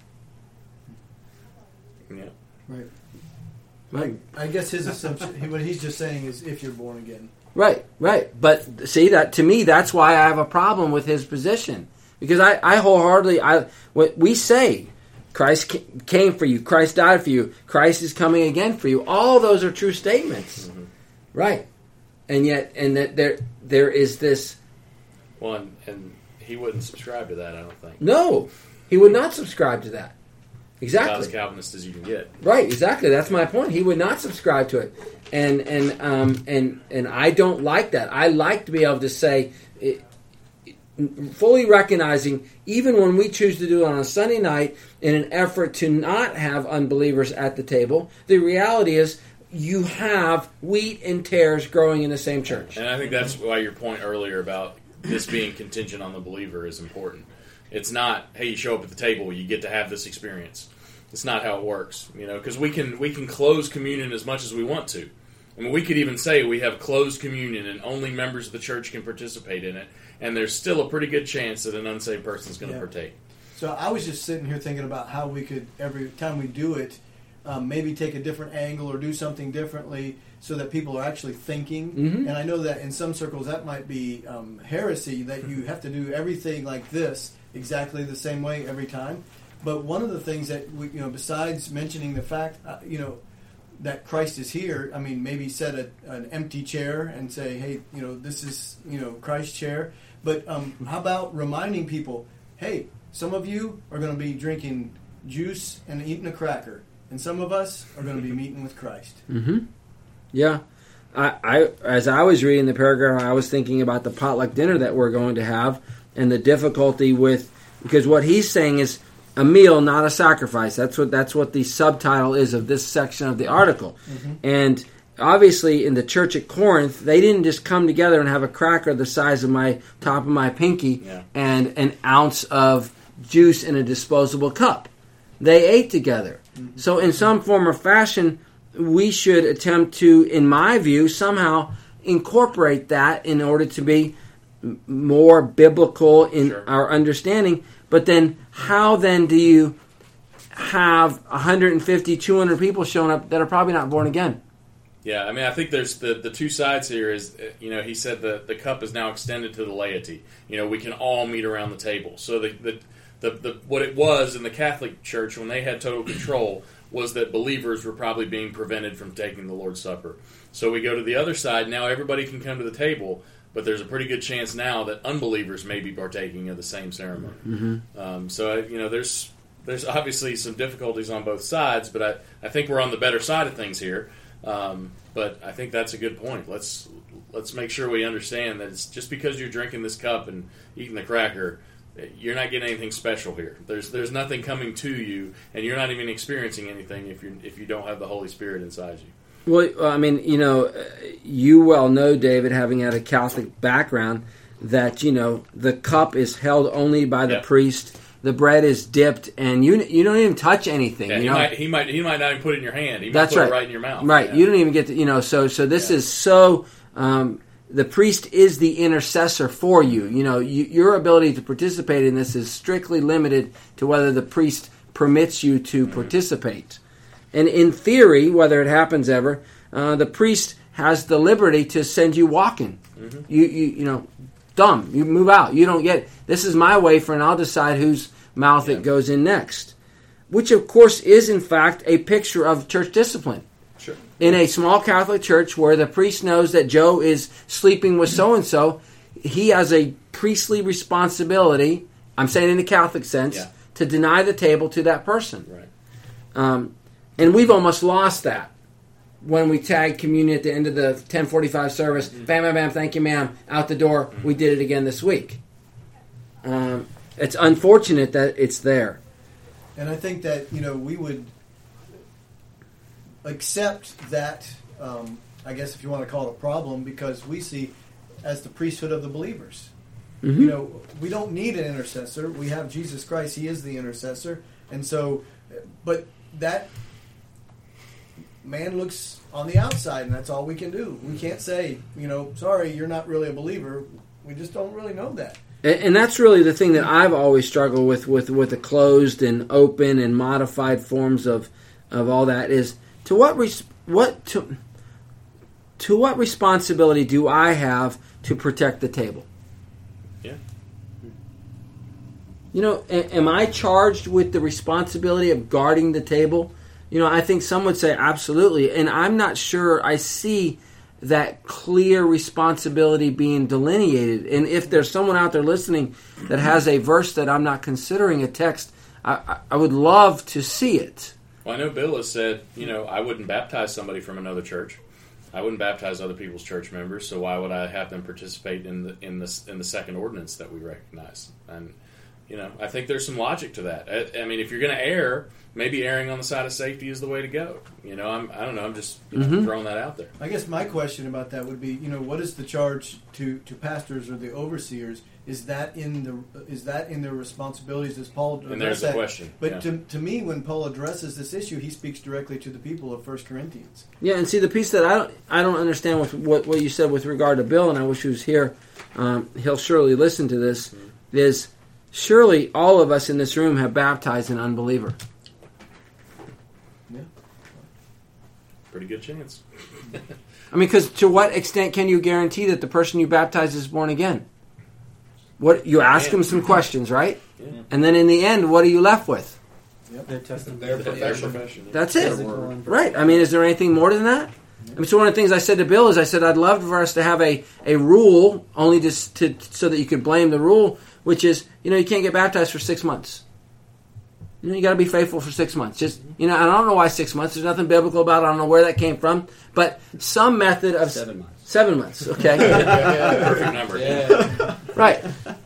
Yeah. Right. I guess his assumption, what he's just saying is if you're born again. Right. But see, that to me, that's why I have a problem with his position. Because I wholeheartedly, what we say, Christ came for you, Christ died for you, Christ is coming again for you. All those are true statements. Mm-hmm. Right. And yet, that there is this. Well, and he wouldn't subscribe to that, I don't think. No, he would not subscribe to that. Exactly. About as Calvinist as you can get. Right. Exactly. That's my point. He would not subscribe to it, and I don't like that. I like to be able to say, fully recognizing, even when we choose to do it on a Sunday night in an effort to not have unbelievers at the table, the reality is, you have wheat and tares growing in the same church. And I think that's why your point earlier about this being contingent on the believer is important. It's not, hey, you show up at the table, you get to have this experience. It's not how it works, because we can close communion as much as we want to. I mean, we could even say we have closed communion and only members of the church can participate in it, and there's still a pretty good chance that an unsaved person is going to partake. So I was just sitting here thinking about how we could, every time we do it, maybe take a different angle or do something differently so that people are actually thinking. Mm-hmm. And I know that in some circles that might be heresy, that you have to do everything like this exactly the same way every time. But one of the things that we, besides mentioning the fact, that Christ is here, I mean, maybe set an empty chair and say, hey, this is, Christ's chair. But how about reminding people, hey, some of you are going to be drinking juice and eating a cracker, and some of us are going to be meeting with Christ. Mm-hmm. Yeah. I as I was reading the paragraph, I was thinking about the potluck dinner that we're going to have and the difficulty with, because what he's saying is a meal, not a sacrifice. That's what the subtitle is of this section of the article. Mm-hmm. And obviously in the church at Corinth, they didn't just come together and have a cracker the size of my top of my pinky and an ounce of juice in a disposable cup. They ate together. Mm-hmm. So in some form or fashion, we should attempt to, in my view, somehow incorporate that in order to be more biblical in our understanding. But then, how then do you have 150, 200 people showing up that are probably not born again? Yeah, I mean, I think there's the two sides here is, he said the cup is now extended to the laity. We can all meet around the table. So the what it was in the Catholic Church when they had total control was that believers were probably being prevented from taking the Lord's Supper. So we go to the other side. Now everybody can come to the table, but there's a pretty good chance now that unbelievers may be partaking of the same ceremony. Mm-hmm. So there's obviously some difficulties on both sides, but I think we're on the better side of things here. But I think that's a good point. Let's make sure we understand that it's just because you're drinking this cup and eating the cracker, you're not getting anything special here. There's nothing coming to you, and you're not even experiencing anything if you don't have the Holy Spirit inside you. Well, I mean, you well know, David, having had a Catholic background, that the cup is held only by the priest. The bread is dipped, and you don't even touch anything. Yeah, he might not even put it in your hand. He might That's put right. it right in your mouth. Right. Yeah. You don't even get to So this is so. The priest is the intercessor for you. Your ability to participate in this is strictly limited to whether the priest permits you to participate. And in theory, whether it happens ever, the priest has the liberty to send you walking. Mm-hmm. Dumb. You move out. You don't get, this is my wafer, and I'll decide whose mouth it goes in next. Which, of course, is in fact a picture of church discipline. Sure. In a small Catholic church where the priest knows that Joe is sleeping with so-and-so, he has a priestly responsibility, I'm saying in the Catholic sense, to deny the table to that person. Right. And we've almost lost that when we tag communion at the end of the 10:45 service. Bam, bam, bam, thank you, ma'am, out the door. We did it again this week. It's unfortunate that it's there. And I think that, we would accept that, I guess if you want to call it a problem, because we see as the priesthood of the believers. Mm-hmm. We don't need an intercessor. We have Jesus Christ. He is the intercessor. And so, but that man looks on the outside, and that's all we can do. We can't say, sorry, you're not really a believer. We just don't really know that. And that's really the thing that I've always struggled with the closed and open and modified forms of all that is, to what responsibility do I have to protect the table? Yeah. Am I charged with the responsibility of guarding the table? I think some would say absolutely, and I'm not sure I see that clear responsibility being delineated. And if there's someone out there listening that has a verse that I'm not considering a text, I would love to see it. Well, I know Bill has said, I wouldn't baptize somebody from another church. I wouldn't baptize other people's church members, so why would I have them participate in the second ordinance that we recognize? And I think there's some logic to that. I mean, if you're going to err, maybe erring on the side of safety is the way to go. I don't know. I'm just throwing that out there. I guess my question about that would be, what is the charge to pastors or the overseers? Is that in their responsibilities? Does Paul address and there's that? the question. But to me, when Paul addresses this issue, he speaks directly to the people of 1 Corinthians. Yeah, and see, the piece that I don't understand with what you said with regard to Bill, and I wish he was here. He'll surely listen to this. Is surely all of us in this room have baptized an unbeliever. Yeah, pretty good chance. I mean, because to what extent can you guarantee that the person you baptize is born again? What you ask them some questions, right? Yeah. And then in the end, what are you left with? Yep. Their testimony. Their profession. profession. That's it, right? I mean, is there anything more than that? I mean, so one of the things I said to Bill is I said I'd love for us to have a rule, only just so that you could blame the rule, which is, you can't get baptized for 6 months. You got to be faithful for 6 months. Just, and I don't know why 6 months. There's nothing biblical about it. I don't know where that came from. But some method of 7 months. 7 months, okay. Perfect number. Yeah. Right.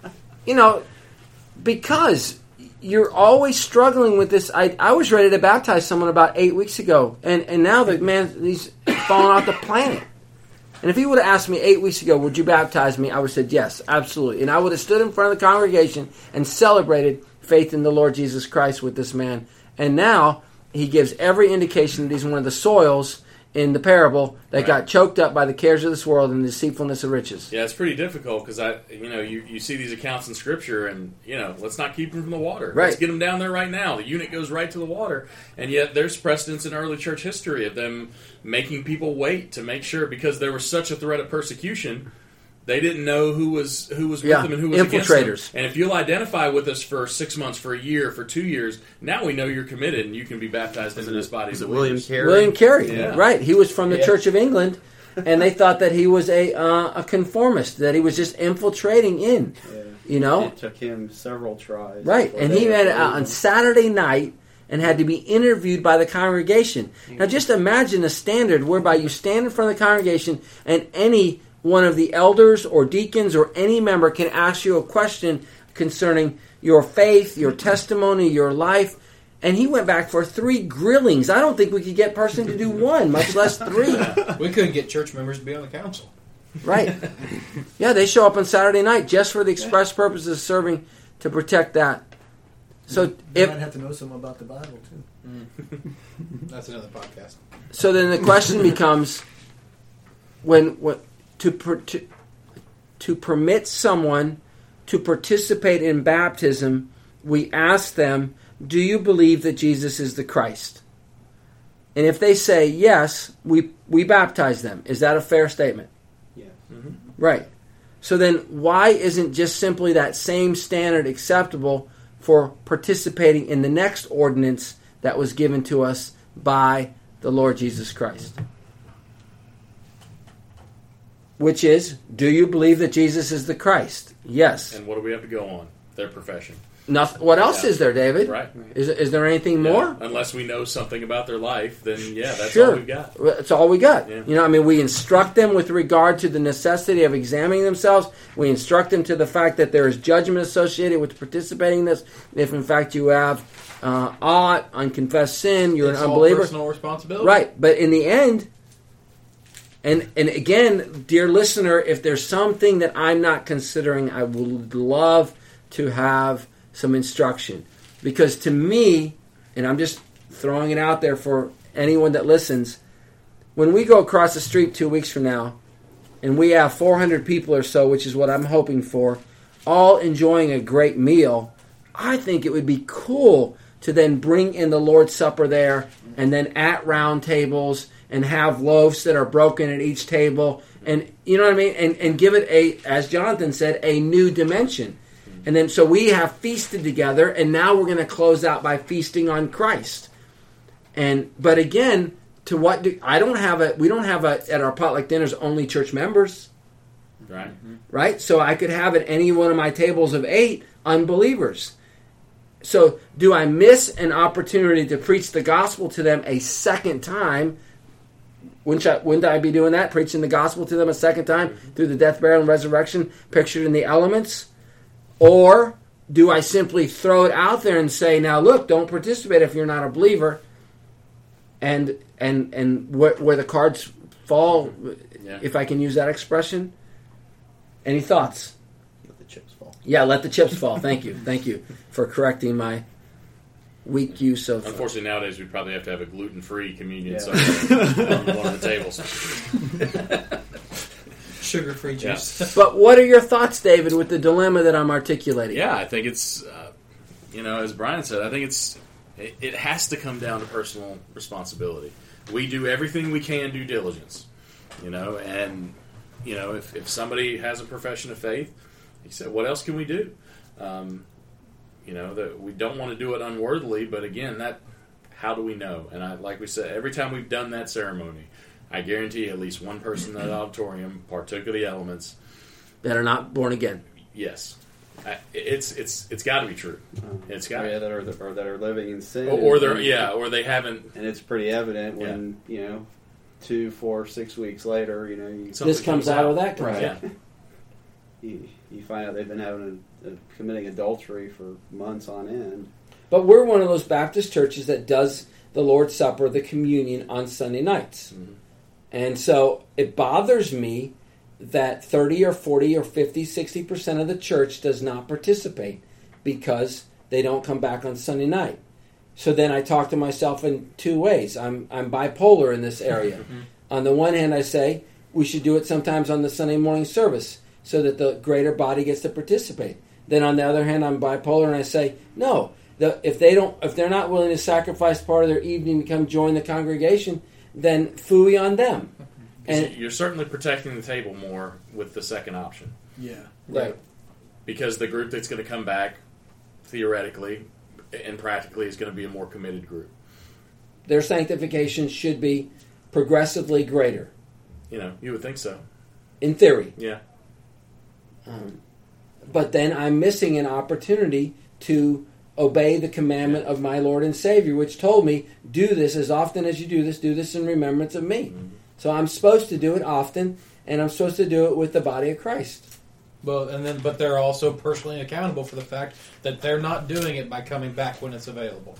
Because you're always struggling with this. I was ready to baptize someone about 8 weeks ago, and now the man, he's fallen off the planet. And if he would have asked me 8 weeks ago, would you baptize me? I would have said yes, absolutely. And I would have stood in front of the congregation and celebrated faith in the Lord Jesus Christ with this man. And now he gives every indication that he's one of the soils in the parable that got choked up by the cares of this world and the deceitfulness of riches. Yeah, it's pretty difficult because you see these accounts in Scripture, and let's not keep them from the water. Right. Let's get them down there right now. The eunuch goes right to the water, and yet there's precedence in early church history of them making people wait to make sure, because there was such a threat of persecution. They didn't know who was with them and who was against infiltrators. them. And if you'll identify with us for 6 months, for a year, for 2 years, now we know you're committed and you can be baptized into this body. Is it William Carey? William Carey, Yeah. right. He was from the Church of England, and they thought that he was a conformist, that he was just infiltrating in, It took him several tries. Right, and he went out on Saturday night and had to be interviewed by the congregation. Now just imagine a standard whereby you stand in front of the congregation and any one of the elders or deacons or any member can ask you a question concerning your faith, your testimony, your life. And he went back for 3 grillings. I don't think we could get a person to do 1, much less 3. We couldn't get church members to be on the council. Right. Yeah, they show up on Saturday night just for the express purpose of serving to protect that. So You might have to know something about the Bible, too. That's another podcast. So then the question becomes, to permit someone to participate in baptism, we ask them, do you believe that Jesus is the Christ? And if they say yes, we baptize them. Is that a fair statement? Yeah. Mm-hmm. Right. So then why isn't just simply that same standard acceptable for participating in the next ordinance that was given to us by the Lord Jesus Christ? Which is, do you believe that Jesus is the Christ? Yes. And what do we have to go on? Their profession. Nothing. What else is there, David? Right. Is there anything more? Unless we know something about their life, then that's Sure. all we've got. That's all we got. Yeah. We instruct them with regard to the necessity of examining themselves. We instruct them to the fact that there is judgment associated with participating in this. If, in fact, you have unconfessed sin, you're It's an all unbeliever. personal responsibility. Right. But in the end, and again, dear listener, if there's something that I'm not considering, I would love to have some instruction. Because to me, and I'm just throwing it out there for anyone that listens, when we go across the street 2 weeks from now, and we have 400 people or so, which is what I'm hoping for, all enjoying a great meal, I think it would be cool to then bring in the Lord's Supper there, and then at round tables, and have loaves that are broken at each table, and you know what I mean? And give it as Jonathan said, a new dimension. And then so we have feasted together, and now we're going to close out by feasting on Christ. But again, to what we don't have at our potluck dinners only church members. Right. Right? So I could have at any one of my tables of 8 unbelievers. So do I miss an opportunity to preach the gospel to them a second time? Wouldn't I be doing that? Preaching the gospel to them a second time through the death, burial, and resurrection pictured in the elements? Or do I simply throw it out there and say, now look, don't participate if you're not a believer, and where the cards fall, if I can use that expression? Any thoughts? Let the chips fall. Yeah, let the chips fall. Thank you for correcting my weak use of... Unfortunately, nowadays we probably have to have a gluten-free communion Yeah. somewhere on one of the tables. Sugar-free juice. But what are your thoughts, David, with the dilemma that I'm articulating? Yeah, I think it's, as Brian said, I think it has to come down to personal responsibility. We do everything we can due diligence, and, if somebody has a profession of faith, he said, what else can we do? That we don't want to do it unworthily, but again, how do we know? And like we said, every time we've done that ceremony, I guarantee at least one person in that auditorium partook of the elements. That are not born again. Yes. It's got to be true. It's got that are living in sin, or they haven't. And it's pretty evident when 2, 4, 6 weeks later, this comes out or that comes out. You find out they've been committing adultery for months on end. But we're one of those Baptist churches that does the Lord's Supper, the communion, on Sunday nights. Mm-hmm. And so it bothers me that 30 or 40 or 50, 60% of the church does not participate because they don't come back on Sunday night. So then I talk to myself in two ways. I'm bipolar in this area. On the one hand, I say we should do it sometimes on the Sunday morning service so that the greater body gets to participate. Then on the other hand, I'm bipolar and I say, no, if they're not willing to sacrifice part of their evening to come join the congregation, then phooey on them. And you're certainly protecting the table more with the second option. Yeah. Right. Because the group that's going to come back, theoretically and practically, is going to be a more committed group. Their sanctification should be progressively greater. You would think so. In theory. Yeah. But then I'm missing an opportunity to obey the commandment of my Lord and Savior, which told me, do this as often as you do this in remembrance of me. Mm-hmm. So I'm supposed to do it often, and I'm supposed to do it with the body of Christ. Well, but they're also personally accountable for the fact that they're not doing it by coming back when it's available.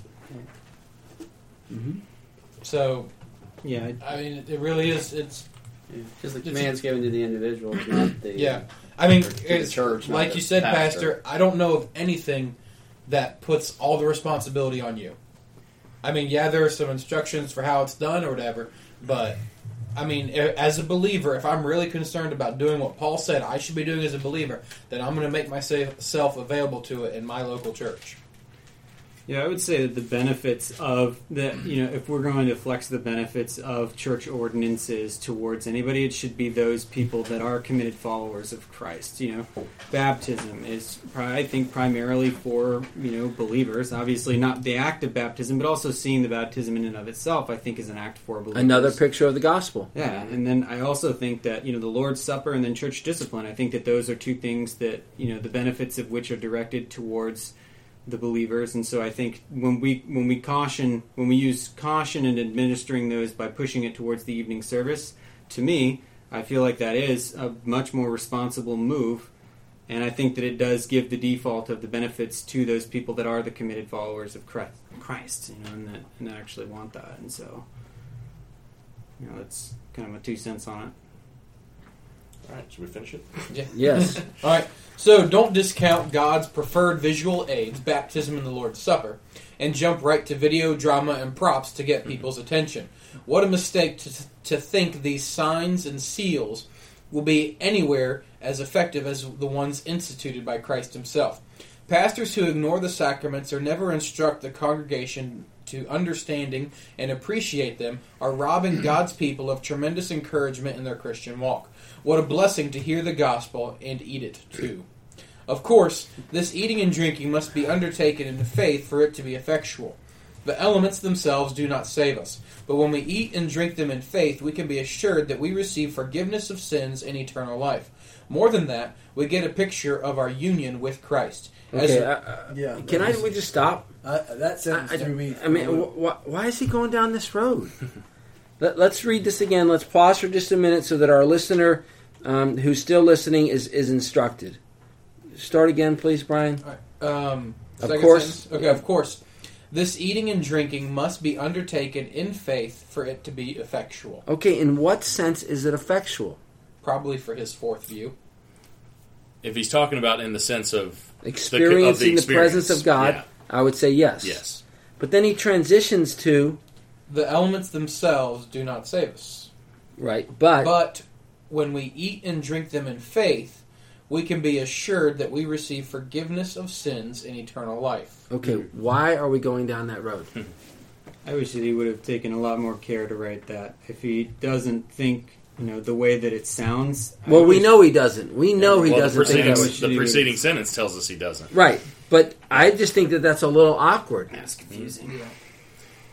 Mm-hmm. So, yeah, I mean, it really is. It's because the command's given to the individual, not the the church. Like you said, Pastor, I don't know of anything that puts all the responsibility on you. I mean, there are some instructions for how it's done or whatever, but I mean, as a believer, if I'm really concerned about doing what Paul said I should be doing as a believer, then I'm going to make myself available to it in my local church. Yeah, I would say that the benefits of if we're going to flex the benefits of church ordinances towards anybody, it should be those people that are committed followers of Christ. Baptism is, I think, primarily for, believers. Obviously, not the act of baptism, but also seeing the baptism in and of itself, I think, is an act for believers. Another picture of the gospel. Yeah, and then I also think that, the Lord's Supper and then church discipline, I think that those are two things that, the benefits of which are directed towards the believers. And so I think when we use caution in administering those by pushing it towards the evening service, to me, I feel like that is a much more responsible move, and I think that it does give the default of the benefits to those people that are the committed followers of Christ, and that actually want that. And so, that's kind of my 2 cents on it. All right, should we finish it? Yeah. Yes. All right. So don't discount God's preferred visual aids, baptism and the Lord's Supper, and jump right to video, drama, and props to get people's attention. What a mistake to think these signs and seals will be anywhere as effective as the ones instituted by Christ himself. Pastors who ignore the sacraments or never instruct the congregation to understanding and appreciate them are robbing God's people of tremendous encouragement in their Christian walk. What a blessing to hear the gospel and eat it too. Of course, this eating and drinking must be undertaken in faith for it to be effectual. The elements themselves do not save us, but when we eat and drink them in faith, we can be assured that we receive forgiveness of sins and eternal life. More than that, we get a picture of our union with Christ. Okay, we just stop? That sentence threw me. I mean, why is he going down this road? Let's read this again. Let's pause for just a minute so that our listener who's still listening is instructed. Start again, please, Brian. Of course. Sentence. Okay, of course. This eating and drinking must be undertaken in faith for it to be effectual. Okay, in what sense is it effectual? Probably for his fourth view. If he's talking about in the sense of experiencing the presence of God, I would say yes. Yes. But then he transitions to the elements themselves do not save us. Right, but when we eat and drink them in faith, we can be assured that we receive forgiveness of sins and eternal life. Okay, why are we going down that road? I wish that he would have taken a lot more care to write that. If he doesn't think, the way that it sounds... Well, we know he doesn't. We know he doesn't think that way. The preceding sentence tells us he doesn't. Right, but I just think that that's a little awkward. That's confusing.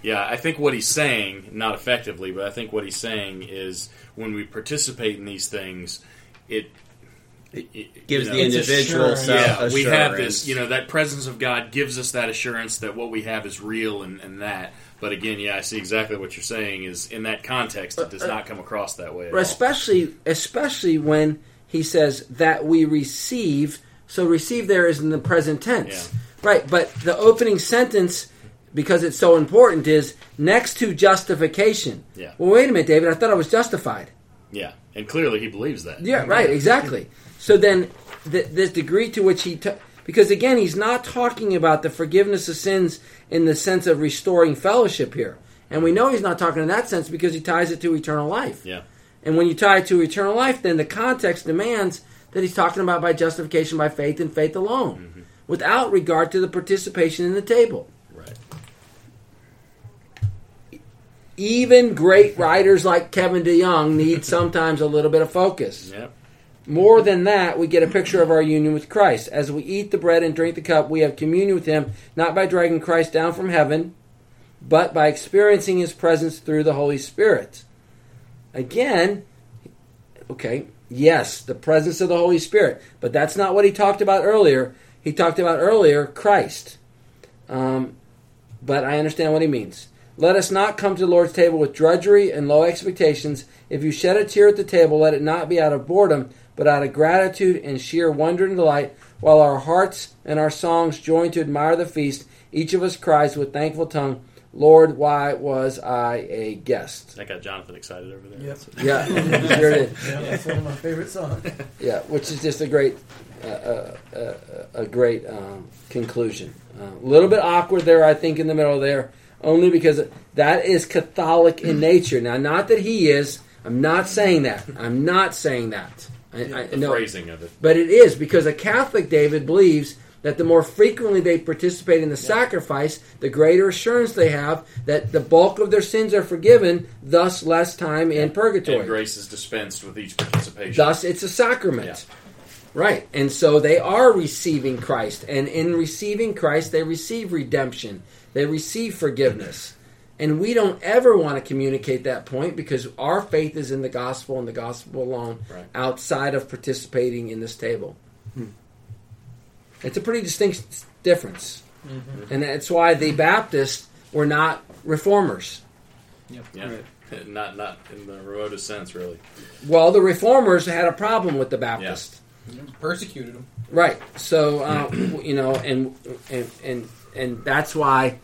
Yeah, I think what he's saying, not effectively, but I think what he's saying is when we participate in these things, it Gives you know, the individual assurance. self we have this, that presence of God gives us that assurance that what we have is real and that. But again, I see exactly what you're saying is in that context, it does not come across that way at all. Especially when he says that we receive. So receive there is in the present tense. Yeah. Right, but the opening sentence, because it's so important, is next to justification. Yeah. Well, wait a minute, David. I thought I was justified. Yeah, and clearly he believes that. Yeah, right, exactly. So then the degree to which because again, he's not talking about the forgiveness of sins in the sense of restoring fellowship here. And we know he's not talking in that sense because he ties it to eternal life. Yeah. And when you tie it to eternal life, then the context demands that he's talking about by justification by faith and faith alone, without regard to the participation in the table. Right. Even great writers like Kevin DeYoung need sometimes a little bit of focus. Yep. More than that, we get a picture of our union with Christ. As we eat the bread and drink the cup, we have communion with him, not by dragging Christ down from heaven, but by experiencing his presence through the Holy Spirit. Again, yes, the presence of the Holy Spirit, but that's not what he talked about earlier. He talked about earlier Christ. But I understand what he means. Let us not come to the Lord's table with drudgery and low expectations. If you shed a tear at the table, let it not be out of boredom, but out of gratitude and sheer wonder and delight, while our hearts and our songs join to admire the feast. Each of us cries with thankful tongue, Lord, why was I a guest? That got Jonathan excited over there. Yep. Yeah, sure did. Yeah, that's one of my favorite songs. Yeah, which is just a great conclusion. A little bit awkward there, I think, in the middle there, only because that is Catholic in nature. Now, not that he is. I'm not saying that. I'm not saying that. The phrasing of it. But it is, because a Catholic, David, believes that the more frequently they participate in the sacrifice, the greater assurance they have that the bulk of their sins are forgiven, thus less time in purgatory. And grace is dispensed with each participation. Thus, it's a sacrament. Right. And so they are receiving Christ. And in receiving Christ, they receive redemption. They receive forgiveness. And we don't ever want to communicate that point because our faith is in the gospel and the gospel alone, outside of participating in this table. It's a pretty distinct difference. And that's why the Baptists were not reformers. Yep. Yeah. Right. Not in the remotest sense, really. Well, the reformers had a problem with the Baptists. Persecuted them. Right. So, and that's why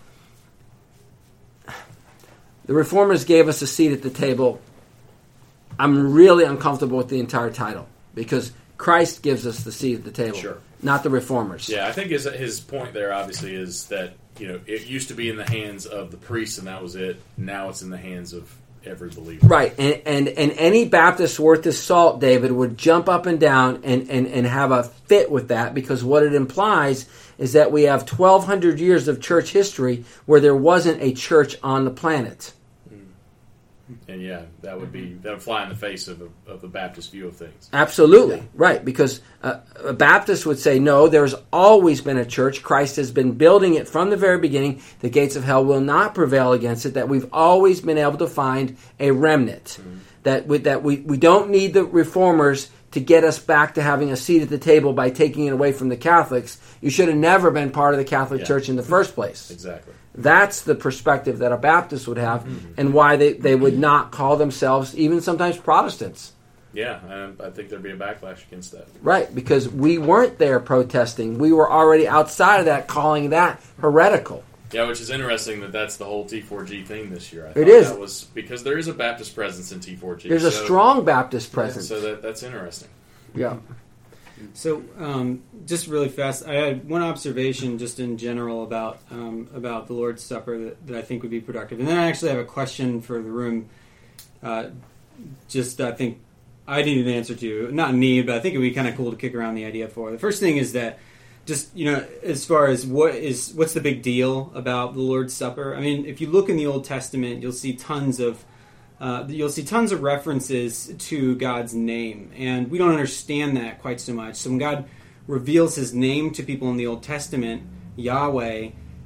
the reformers gave us a seat at the table. I'm really uncomfortable with the entire title because Christ gives us the seat at the table, not the reformers. Yeah, I think his point there obviously is that it used to be in the hands of the priests and that was it. Now it's in the hands of every believer. Right, and any Baptist worth his salt, David, would jump up and down and have a fit with that because what it implies is that we have 1,200 years of church history where there wasn't a church on the planet. And that would fly in the face of the Baptist view of things. Absolutely, right, because a Baptist would say, no, there's always been a church. Christ has been building it from the very beginning. The gates of hell will not prevail against it, that we've always been able to find a remnant. That we don't need the reformers to get us back to having a seat at the table by taking it away from the Catholics. You should have never been part of the Catholic Church in the first place. Exactly. That's the perspective that a Baptist would have and why they would not call themselves even sometimes Protestants. Yeah, I think there'd be a backlash against that. Right, because we weren't there protesting. We were already outside of that, calling that heretical. Yeah, which is interesting that's the whole T4G thing this year. It is. That was because there is a Baptist presence in T4G. There's a strong Baptist presence. So that's interesting. Yeah. So, just really fast, I had one observation just in general about the Lord's Supper that I think would be productive. And then I actually have a question for the room. I think I need an answer to. Not need, but I think it would be kind of cool to kick around the idea for. The first thing is that just, as far as what's the big deal about the Lord's Supper? I mean, if you look in the Old Testament, you'll see tons of references to God's name, and we don't understand that quite so much. So when God reveals His name to people in the Old Testament, Yahweh,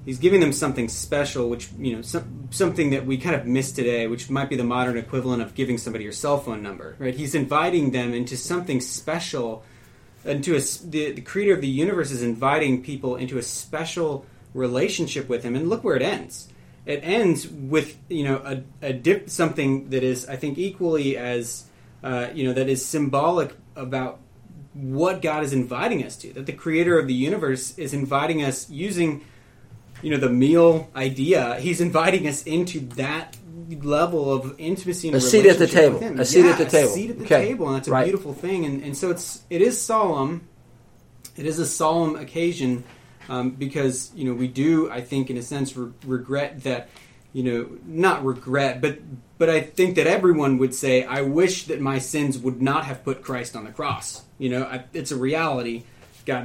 He's giving them something special, which, something that we kind of miss today, which might be the modern equivalent of giving somebody your cell phone number, right? He's inviting them into something special, the creator of the universe is inviting people into a special relationship with him, and look where it ends. It ends with, something that is, I think, equally as, that is symbolic about what God is inviting us to, that the creator of the universe is inviting us using the meal idea. He's inviting us into that level of intimacy and a seat at the table. With him. A seat at the table. A seat at the Okay. table, and that's a Right. beautiful thing. And so it is solemn. It is a solemn occasion because we do, I think, in a sense, regret that. Not regret, but I think that everyone would say, I wish that my sins would not have put Christ on the cross. It's a reality. God,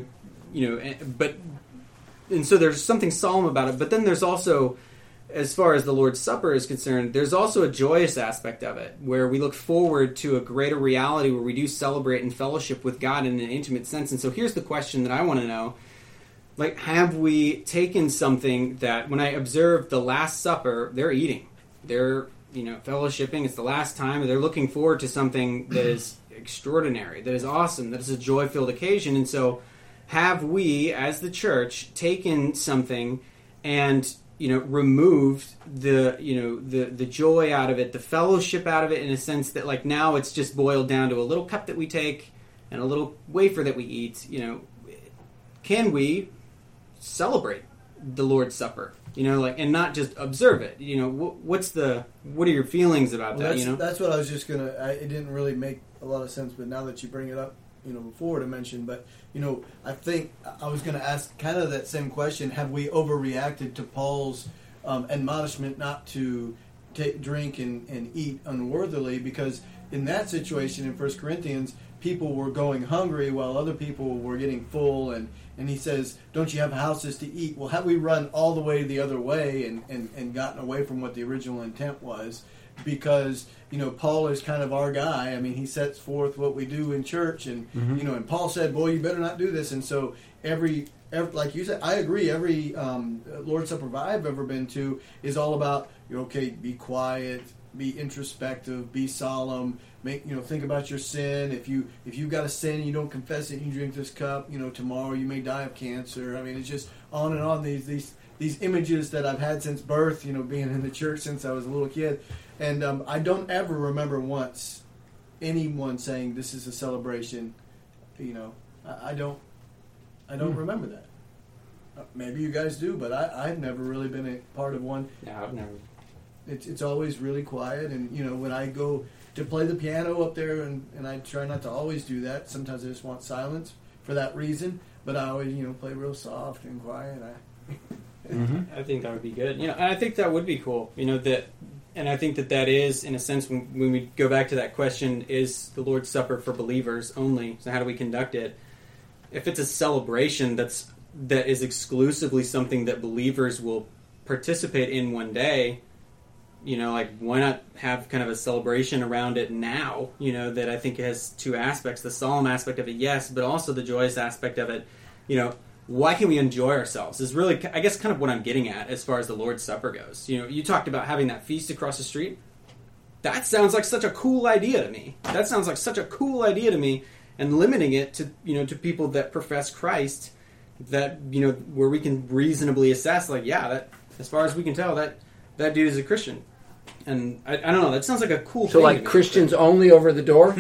but. And so there's something solemn about it. But then there's also, as far as the Lord's Supper is concerned, there's also a joyous aspect of it, where we look forward to a greater reality where we do celebrate and fellowship with God in an intimate sense. And so here's the question that I want to know. Have we taken something that, when I observe the Last Supper, they're eating. They're, fellowshipping. It's the last time. And they're looking forward to something that is extraordinary, that is awesome, that is a joy-filled occasion. And so have we, as the church, taken something and removed the joy out of it, the fellowship out of it, in a sense that now it's just boiled down to a little cup that we take and a little wafer that we eat? Can we celebrate the Lord's Supper? And not just observe it. What are your feelings about that? That's what I was just gonna. It didn't really make a lot of sense, but now that you bring it up, before to mention, but I think I was going to ask kind of that same question: have we overreacted to Paul's admonishment not to drink and eat unworthily? Because in that situation in 1 Corinthians, people were going hungry while other people were getting full, and he says, "Don't you have houses to eat?" Well, have we run all the way the other way and gotten away from what the original intent was? Because Paul is kind of our guy. I mean, he sets forth what we do in church, and and Paul said, "Boy, you better not do this." And so every like you said, I agree. Every Lord's Supper I've ever been to is all about be quiet, be introspective, be solemn. Think about your sin. If you've got a sin and you don't confess it, you drink this cup. Tomorrow you may die of cancer. I mean, it's just on and on. These images that I've had since birth. Being in the church since I was a little kid. And I don't ever remember once anyone saying this is a celebration. I don't remember that. Maybe you guys do, but I've never really been a part of one. Yeah, I've never. It's always really quiet, and when I go to play the piano up there, and I try not to always do that. Sometimes I just want silence for that reason, but I always play real soft and quiet. I think that would be good. And I think that would be cool. And I think that is, in a sense, when we go back to that question, is the Lord's Supper for believers only? So how do we conduct it? If it's a celebration that is exclusively something that believers will participate in one day, why not have kind of a celebration around it now? That I think has two aspects: the solemn aspect of it, yes, but also the joyous aspect of it. Why can we enjoy ourselves is really, I guess, kind of what I'm getting at as far as the Lord's Supper goes. You talked about having that feast across the street. That sounds like such a cool idea to me. And limiting it to, to people that profess Christ, that, where we can reasonably assess, that as far as we can tell, that dude is a Christian. And I don't know. That sounds like a cool thing. So, like Christians only over the door?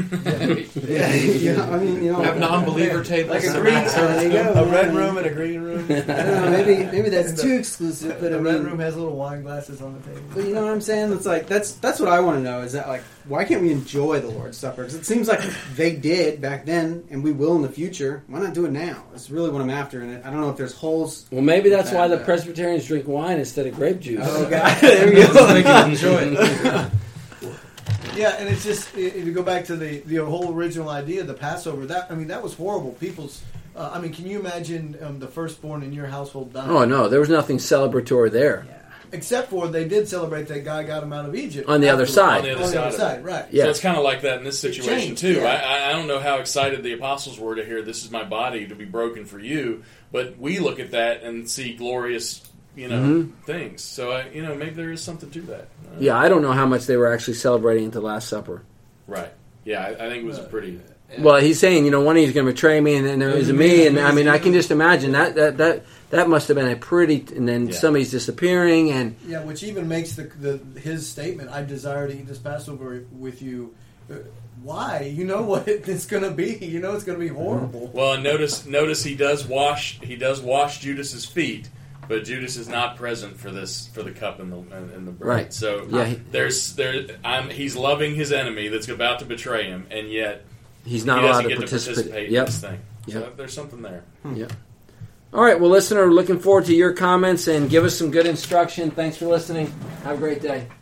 Have non-believer tables, like a green room, a red room and a green room. I don't know, maybe that's too exclusive. But the red room has little wine glasses on the table. But you know what I'm saying? It's like that's what I want to know. Is that why can't we enjoy the Lord's Supper? Because it seems like they did back then, and we will in the future. Why not do it now? It's really what I'm after. And I don't know if there's holes. Well, maybe that's why the Presbyterians drink wine instead of grape juice. Oh God! There we go. They can enjoy it. Yeah, and it's just, if you go back to the whole original idea, the Passover, that was horrible. People's, can you imagine the firstborn in your household dying? Oh, no, there was nothing celebratory there. Yeah. Except for they did celebrate that God got him out of Egypt. On the other afterwards. side. On the other On side of it. right. Yeah. So it's kind of like that in this situation changed, too. yeah. I don't know how excited the apostles were to hear, "This is my body to be broken for you," but we look at that and see glorious, things. So maybe there is something to that. Yeah, I don't know how much they were actually celebrating at the Last Supper. Right. Yeah, I think it was a pretty. Well, he's saying, one of you's going to betray me, and then there is me, and I mean, I can just imagine that must have been a pretty. And then somebody's disappearing, and yeah, which even makes his statement, "I desire to eat this Passover with you." Why? You know what it's going to be. You know it's going to be horrible. Well, and notice he does wash Judas's feet, but Judas is not present for the cup and the bread. Right. So he's loving his enemy that's about to betray him, and yet he's not he allowed doesn't to get participate. in this thing. So there's something there. Yep. All right. Well, listener, looking forward to your comments and give us some good instruction. Thanks for listening. Have a great day.